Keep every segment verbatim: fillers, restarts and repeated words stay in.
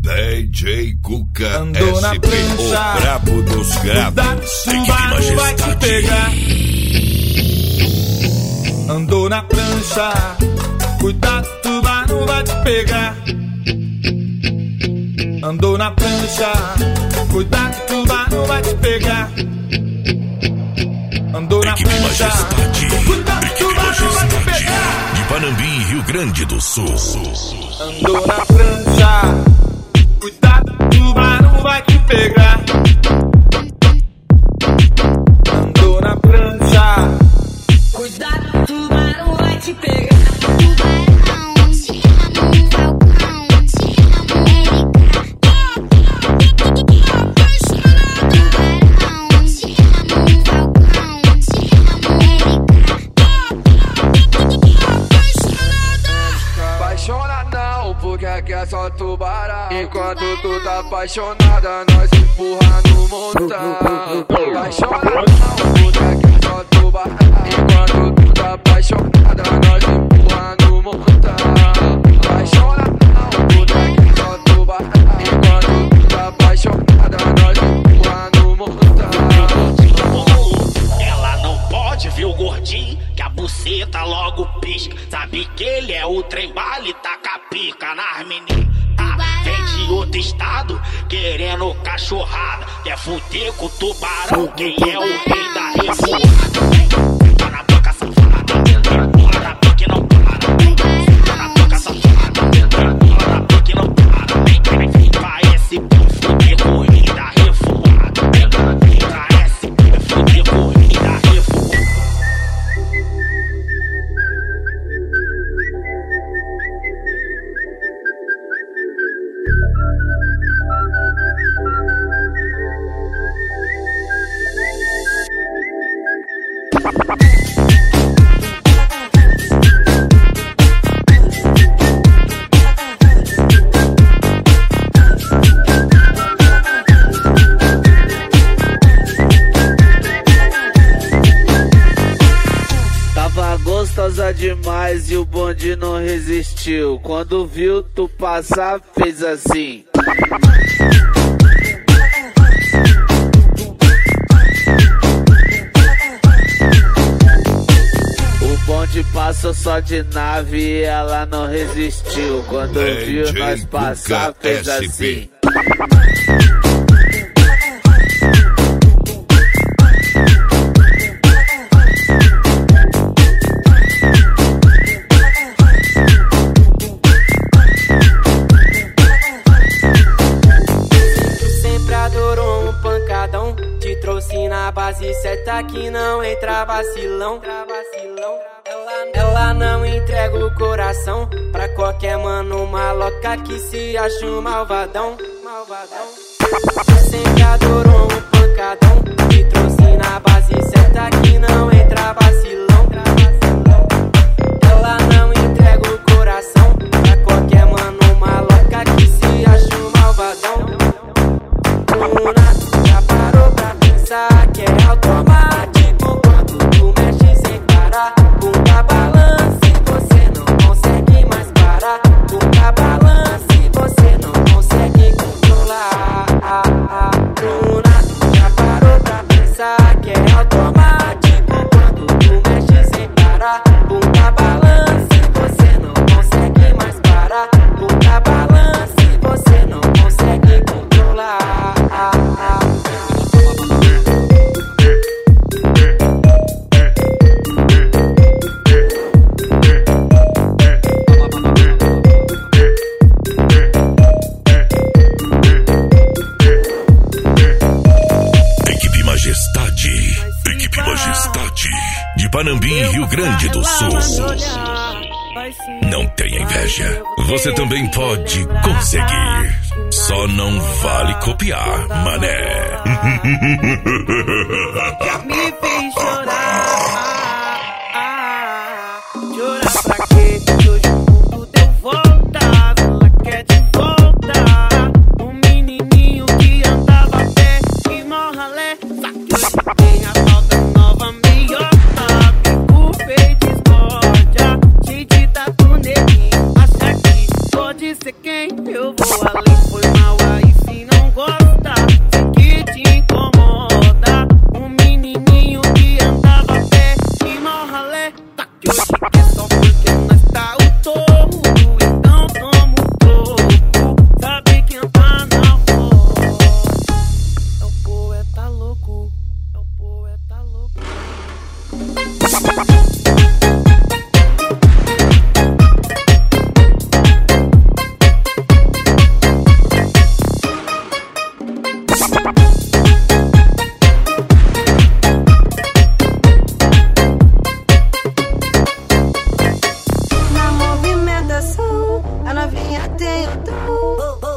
D J Cuca Andou na S P, prancha, o brabo dos graves. tubarão vai te pegar. Andou na prancha, cuidado, tubarão vai te pegar. Andou na prancha, cuidado, tubarão vai te pegar. Andou na prancha, cuidado, tubarão vai te pegar. De Panambi, Rio Grande do Sul. Andou na prancha, cuidado, tubarão vai te pegar. Andou na prancha, cuidado, tubarão vai te pegar. Tubarão, se rama num falcão, se rama América. Tubarão, se rama num falcão, se rama América. Apaixona não, porque aqui é só tubarão. Enquanto tu tá apaixonada, nós empurra no montão. Apaixona não, porque aqui é só tubarão. Enquanto tu tá apaixonada, nós empurra no montão. Apaixona não, porque aqui é só tubarão. Enquanto tu tá apaixonada, nós empurra no montão. Ela não pode ver o gordinho, que a buceta logo pisca. Sabe que ele é o trem bala e taca pica nas meninas. Ah, vem de outro estado, querendo cachorrada. Quer fuder com o tubarão, quem é o rei da revoada. Tá na boca safada, bola na boca e não para. Tá na boca safada, bola na boca e não para. Parece fuder corrida revoada. Parece fuder corrida revoada. Tava gostosa demais e o bonde não resistiu. Quando viu tu passar, fez assim. O bonde passou só de nave e ela não resistiu. Quando viu nós passar, fez assim. Sempre adorou um pancadão, te trouxe na base certa que não entra vacilão. Ela, ela não entrega o coração pra qualquer mano maloca que se acha um malvadão. Sempre adorou um pancadão, te trouxe na base certa que não entra vacilão. Ela não entrega o coração pra qualquer mano maloca que se acha um malvadão. Bruna, já parou pra pensar que é automático quando tu mexe sem parar? Bunda balance, você não consegue mais parar. Bunda balance, você não consegue controlar. Bruna, já parou pra pensar que é automático quando tu mexe sem parar? Bunda balance, você não consegue mais parar. Bunda balance, você não consegue controlar. Equipe Majestade. Equipe Majestade. De Panambi, Rio Grande do Sul. Não tenha inveja. Você também pode conseguir. Só não vale copiar, mané. Me fez chorar. Chorar pra quê? Hoje o mundo deu volta. Ela quer de volta. Um menininho que andava a pé e mó ralé. Só que hoje tem a tal da nova meiota. Bico feio de escorja, cheio de tatu neguinho. Acha que pode ser quem? Eu vou além. rolê foi mal, aí se não gosta, sei que te incomoda. Um menininho que andava a pé e mal ralé. Tá que hoje é só porque nós tá o touro, então toma o troco, sabe quem tá na rua. É o poeta louco, é o poeta louco. Na movimentação, a novinha tem o dom.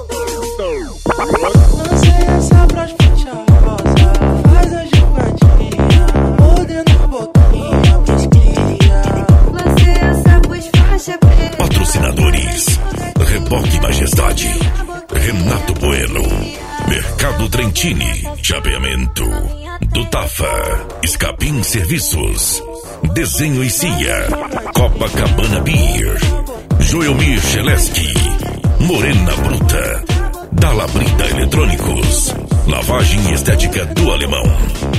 Lancei essa pras faixa rosa, faz a jogadinha, mordendo a boquinha pros cria. Lancei essa pros faixa preta. Patrocinadores: Reboque Majestade, Renato Bueno, Mercado Trentini, Chapeamento, Dutafa, Escapim Serviços, Desenho e Cia, Copacabana Beer, Joelmir Cheleski, Morena Bruta, Dalabrida Eletrônicos, Lavagem Estética do Alemão,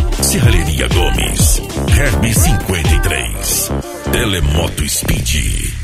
Serralheria Gomes, Herb cinquenta e três, Telemoto Speed.